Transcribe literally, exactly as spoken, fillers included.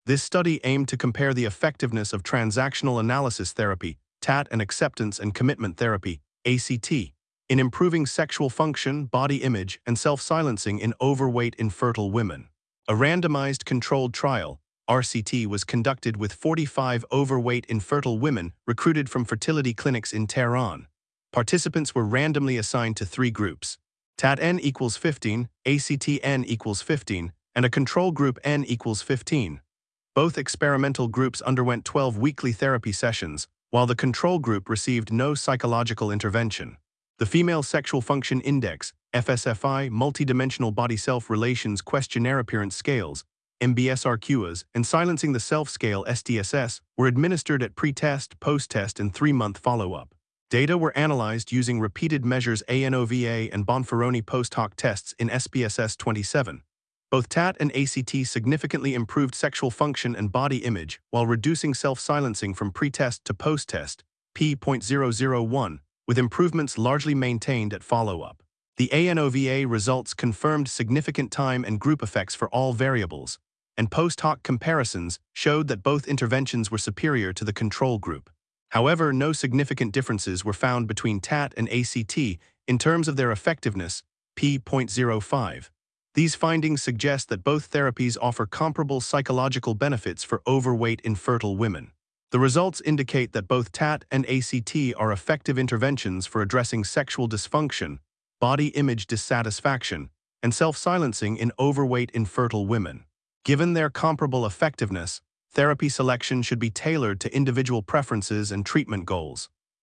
This study aimed to compare the effectiveness of transactional analysis therapy, T A T, and acceptance and commitment therapy, A C T, in improving sexual function, body image, and self-silencing in overweight infertile women. A randomized controlled trial, R C T, was conducted with forty-five overweight infertile women recruited from fertility clinics in Tehran. Participants were randomly assigned to three groups: T A T N equals fifteen, A C T N equals fifteen, and a control group N equals fifteen. Both experimental groups underwent twelve weekly therapy sessions, while the control group received no psychological intervention. The Female Sexual Function Index, F S F I, Multidimensional Body Self-Relations Questionnaire Appearance Scales, M B S R Q As, and Silencing the Self Scale, S D S S, were administered at pre-test, post-test, and three-month follow-up. Data were analyzed using repeated measures ANOVA and Bonferroni post-hoc tests in S P S S twenty-seven. Both T A T and A C T significantly improved sexual function and body image while reducing self-silencing from pre-test to post-test, p zero point zero zero one, with improvements largely maintained at follow-up. The ANOVA results confirmed significant time and group effects for all variables, and post-hoc comparisons showed that both interventions were superior to the control group. However, no significant differences were found between T A T and A C T in terms of their effectiveness, p zero point zero five. These findings suggest that both therapies offer comparable psychological benefits for overweight infertile women. The results indicate that both T A T and A C T are effective interventions for addressing sexual dysfunction, body image dissatisfaction, and self-silencing in overweight infertile women. Given their comparable effectiveness, therapy selection should be tailored to individual preferences and treatment goals.